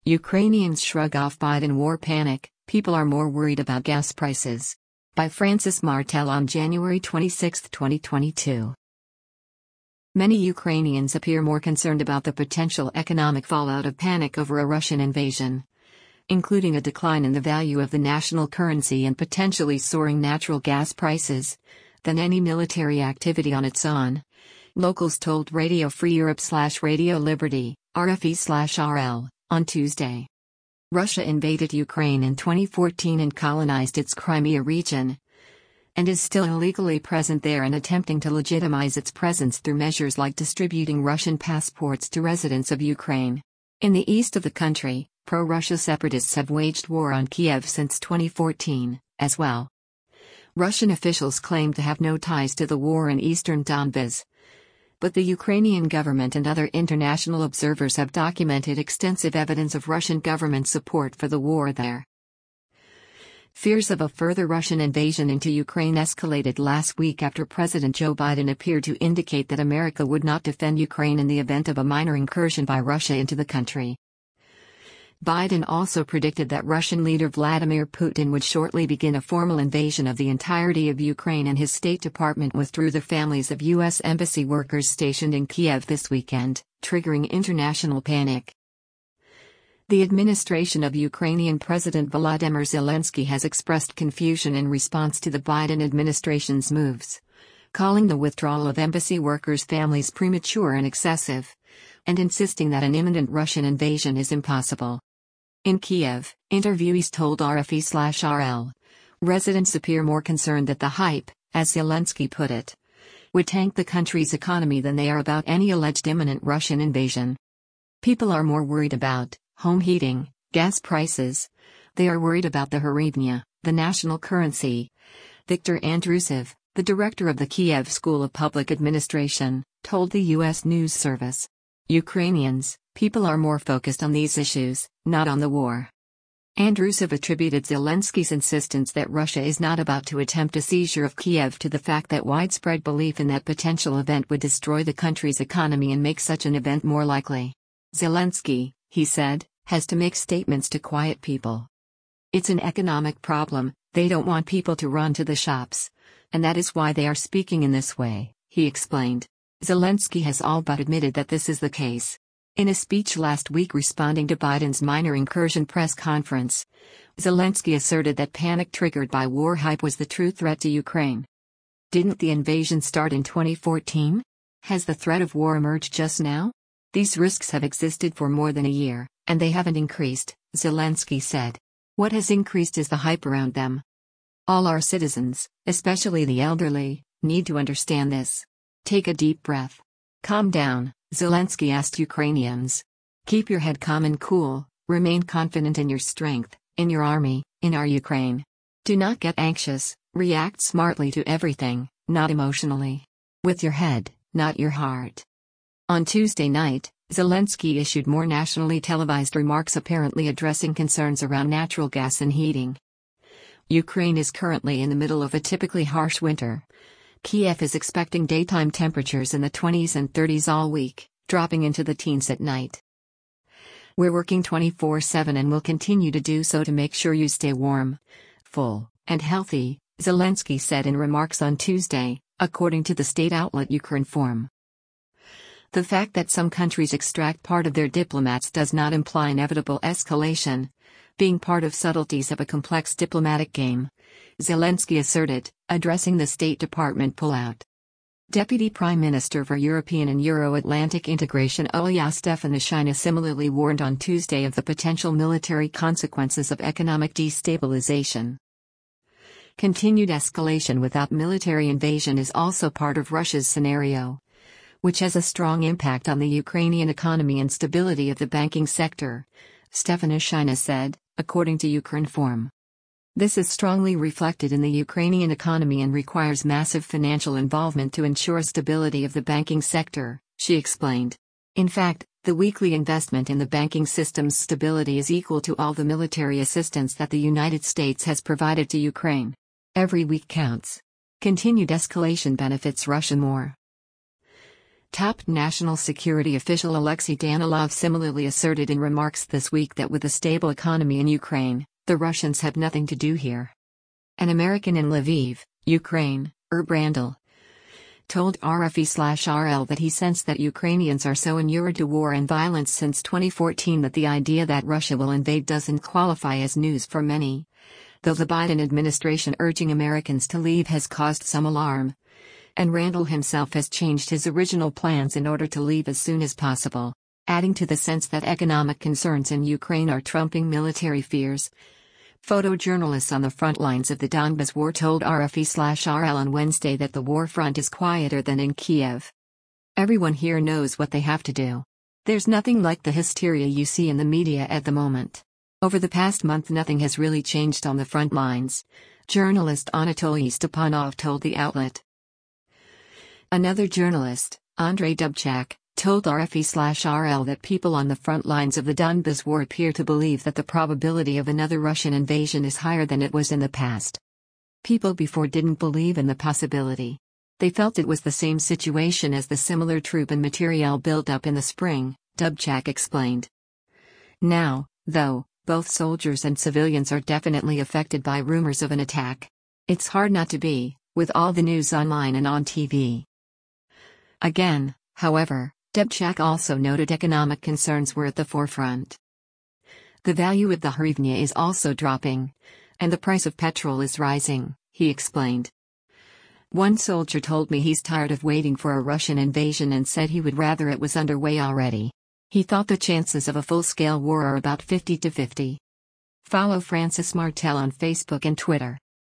Ukrainians shrug off Biden war panic, people are more worried about gas prices. By Francis Martel on January 26, 2022. Many Ukrainians appear more concerned about the potential economic fallout of panic over a Russian invasion, including a decline in the value of the national currency and potentially soaring natural gas prices, than any military activity on its own. Locals told Radio Free Europe/Radio Liberty, RFE/RL, on Tuesday. Russia invaded Ukraine in 2014 and colonized its Crimea region, and is still illegally present there and attempting to legitimize its presence through measures like distributing Russian passports to residents of Ukraine. In the east of the country, pro-Russia separatists have waged war on Kiev since 2014, as well. Russian officials claim to have no ties to the war in eastern Donbas, but the Ukrainian government and other international observers have documented extensive evidence of Russian government support for the war there. Fears of a further Russian invasion into Ukraine escalated last week after President Joe Biden appeared to indicate that America would not defend Ukraine in the event of a minor incursion by Russia into the country. Biden also predicted that Russian leader Vladimir Putin would shortly begin a formal invasion of the entirety of Ukraine, and his State Department withdrew the families of U.S. embassy workers stationed in Kiev this weekend, triggering international panic. The administration of Ukrainian President Volodymyr Zelensky has expressed confusion in response to the Biden administration's moves, calling the withdrawal of embassy workers' families premature and excessive, and insisting that an imminent Russian invasion is impossible. In Kiev, interviewees told RFE/RL, residents appear more concerned that the hype, as Zelensky put it, would tank the country's economy than they are about any alleged imminent Russian invasion. People are more worried about home heating, gas prices. They are worried about the hryvnia, the national currency. Viktor Andrusev, the director of the Kiev School of Public Administration, told the U.S. News Service. Ukrainians, people are more focused on these issues, not on the war. Andrusev attributed Zelensky's insistence that Russia is not about to attempt a seizure of Kiev to the fact that widespread belief in that potential event would destroy the country's economy and make such an event more likely. Zelensky, he said, has to make statements to quiet people. It's an economic problem, they don't want people to run to the shops. And that is why they are speaking in this way, he explained. Zelensky has all but admitted that this is the case. In a speech last week responding to Biden's minor incursion press conference, Zelensky asserted that panic triggered by war hype was the true threat to Ukraine. Didn't the invasion start in 2014? Has the threat of war emerged just now? These risks have existed for more than a year, and they haven't increased, Zelensky said. What has increased is the hype around them. All our citizens, especially the elderly, need to understand this. Take a deep breath. Calm down, Zelensky asked Ukrainians. Keep your head calm and cool, remain confident in your strength, in your army, in our Ukraine. Do not get anxious, react smartly to everything, not emotionally. With your head, not your heart. On Tuesday night, Zelensky issued more nationally televised remarks apparently addressing concerns around natural gas and heating. Ukraine is currently in the middle of a typically harsh winter. Kiev is expecting daytime temperatures in the 20s and 30s all week, dropping into the teens at night. We're working 24/7 and will continue to do so to make sure you stay warm, full, and healthy, Zelensky said in remarks on Tuesday, according to the state outlet Ukrinform. The fact that some countries extract part of their diplomats does not imply inevitable escalation, being part of subtleties of a complex diplomatic game, Zelensky asserted, addressing the State Department pullout. Deputy Prime Minister for European and Euro-Atlantic Integration Olya Stefanishyna similarly warned on Tuesday of the potential military consequences of economic destabilization. Continued escalation without military invasion is also part of Russia's scenario, which has a strong impact on the Ukrainian economy and stability of the banking sector, Stefanishyna said, according to Ukrinform. This is strongly reflected in the Ukrainian economy and requires massive financial involvement to ensure stability of the banking sector, she explained. In fact, the weekly investment in the banking system's stability is equal to all the military assistance that the United States has provided to Ukraine. Every week counts. Continued escalation benefits Russia more. Top national security official Alexei Danilov similarly asserted in remarks this week that with a stable economy in Ukraine, the Russians have nothing to do here. An American in Lviv, Ukraine, Herb Randall, told RFE/RL that he sensed that Ukrainians are so inured to war and violence since 2014 that the idea that Russia will invade doesn't qualify as news for many. Though the Biden administration urging Americans to leave has caused some alarm, and Randall himself has changed his original plans in order to leave as soon as possible, adding to the sense that economic concerns in Ukraine are trumping military fears. Photojournalists on the front lines of the Donbas war told RFE/RL on Wednesday that the war front is quieter than in Kiev. Everyone here knows what they have to do. There's nothing like the hysteria you see in the media at the moment. Over the past month, nothing has really changed on the front lines, journalist Anatoly Stepanov told the outlet. Another journalist, Andrei Dubchak, told RFE/RL that people on the front lines of the Donbas war appear to believe that the probability of another Russian invasion is higher than it was in the past. People before didn't believe in the possibility. They felt it was the same situation as the similar troop and materiel buildup in the spring, Dubchak explained. Now, though, both soldiers and civilians are definitely affected by rumors of an attack. It's hard not to be, with all the news online and on TV. Again, however, Dubchak also noted economic concerns were at the forefront. The value of the hryvnia is also dropping, and the price of petrol is rising, he explained. One soldier told me he's tired of waiting for a Russian invasion and said he would rather it was underway already. He thought the chances of a full-scale war are about 50-50. Follow Francis Martel on Facebook and Twitter.